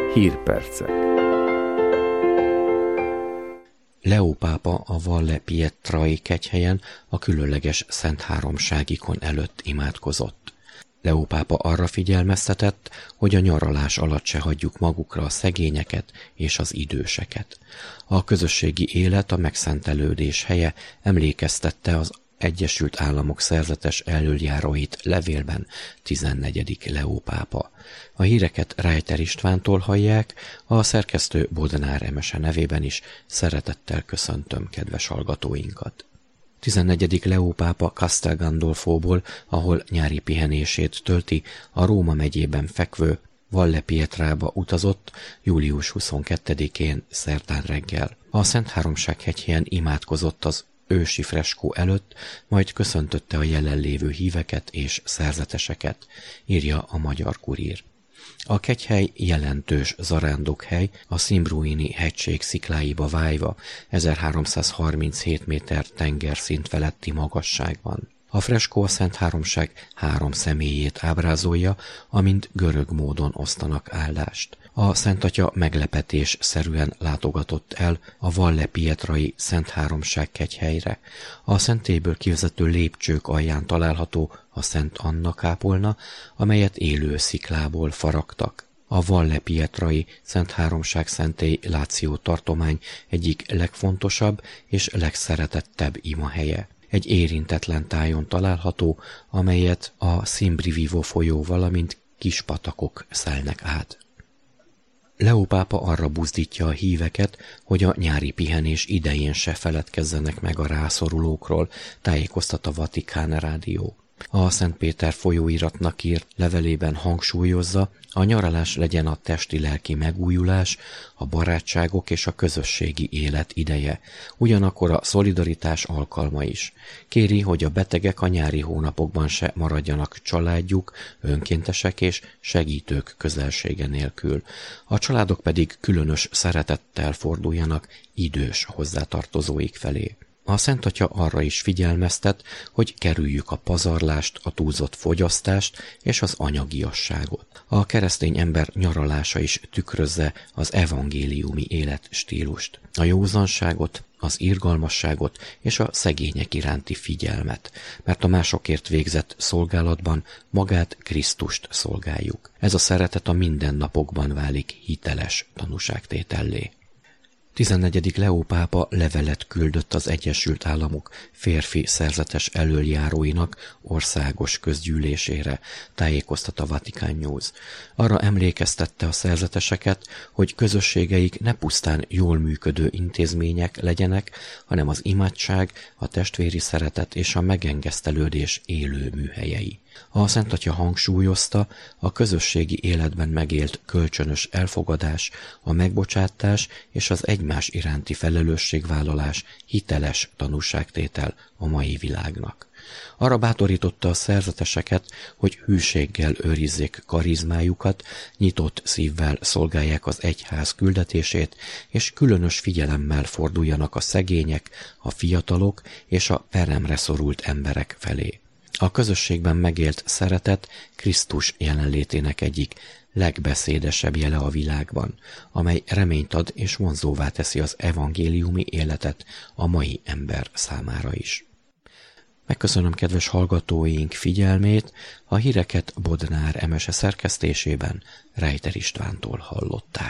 Hírpercek. Leó pápa a Valle Pietrai kegyhelyen a különleges Szent Háromságikon előtt imádkozott. Leó pápa arra figyelmeztetett, hogy a nyaralás alatt se hagyjuk magukra a szegényeket és az időseket. A közösségi élet a megszentelődés helye, emlékeztette az Egyesült Államok szerzetes elöljáróit levélben 14. Leó pápa. A híreket Reiter Istvántól hallják, a szerkesztő Bodnár Emese nevében is szeretettel köszöntöm kedves hallgatóinkat. 14. Leó pápa Castel Gandolfóból, ahol nyári pihenését tölti, a Róma megyében fekvő Valle Pietrába utazott július 22-én szerdán reggel. A Szent Háromság hegyhelyen imádkozott az ősi freskó előtt, majd köszöntötte a jelenlévő híveket és szerzeteseket, írja a Magyar Kurír. A kegyhely jelentős zarándokhely, a Simbruini hegység szikláiba vájva 1337 méter tengerszint feletti magasságban. A freskó a Szent Háromság 3 személyét ábrázolja, amint görög módon osztanak áldást. A Szent Atya meglepetésszerűen látogatott el a Valle Pietrai Szent Háromság kegyhelyre. A szentélyből kivezető lépcsők alján található a Szent Anna kápolna, amelyet élő sziklából faragtak. A Valle Pietrai Szent Háromság szentély Láció tartomány egyik legfontosabb és legszeretettebb imahelye. Egy érintetlen tájon található, amelyet a Simbrivivo folyó, valamint kis patakok szelnek át. Leó pápa arra buzdítja a híveket, hogy a nyári pihenés idején se feledkezzenek meg a rászorulókról, tájékoztat a Vatikán rádió. A Szent Péter folyóiratnak írt levelében hangsúlyozza, a nyaralás legyen a testi-lelki megújulás, a barátságok és a közösségi élet ideje, ugyanakkor a szolidaritás alkalma is. Kéri, hogy a betegek a nyári hónapokban se maradjanak családjuk, önkéntesek és segítők közelsége nélkül. A családok pedig különös szeretettel forduljanak idős hozzátartozóik felé. A Szent Atya arra is figyelmeztet, hogy kerüljük a pazarlást, a túlzott fogyasztást és az anyagiasságot. A keresztény ember nyaralása is tükrözze az evangéliumi életstílust, a józanságot, az irgalmasságot és a szegények iránti figyelmet, mert a másokért végzett szolgálatban magát, Krisztust szolgáljuk. Ez a szeretet a mindennapokban válik hiteles tanúságtétellé. 14. Leó pápa levelet küldött az Egyesült Államok férfi szerzetes elöljáróinak országos közgyűlésére, tájékoztat a Vatican News. Arra emlékeztette a szerzeteseket, hogy közösségeik ne pusztán jól működő intézmények legyenek, hanem az imádság, a testvéri szeretet és a megengesztelődés élő műhelyei. A Szent Atya hangsúlyozta, a közösségi életben megélt kölcsönös elfogadás, a megbocsátás és az egymás iránti felelősségvállalás hiteles tanúságtétel a mai világnak. Arra bátorította a szerzeteseket, hogy hűséggel őrizzék karizmájukat, nyitott szívvel szolgálják az egyház küldetését, és különös figyelemmel forduljanak a szegények, a fiatalok és a peremre szorult emberek felé. A közösségben megélt szeretet Krisztus jelenlétének egyik legbeszédesebb jele a világban, amely reményt ad és vonzóvá teszi az evangéliumi életet a mai ember számára is. Megköszönöm kedves hallgatóink figyelmét, a híreket Bodnár Emese szerkesztésében Reiter Istvántól hallották.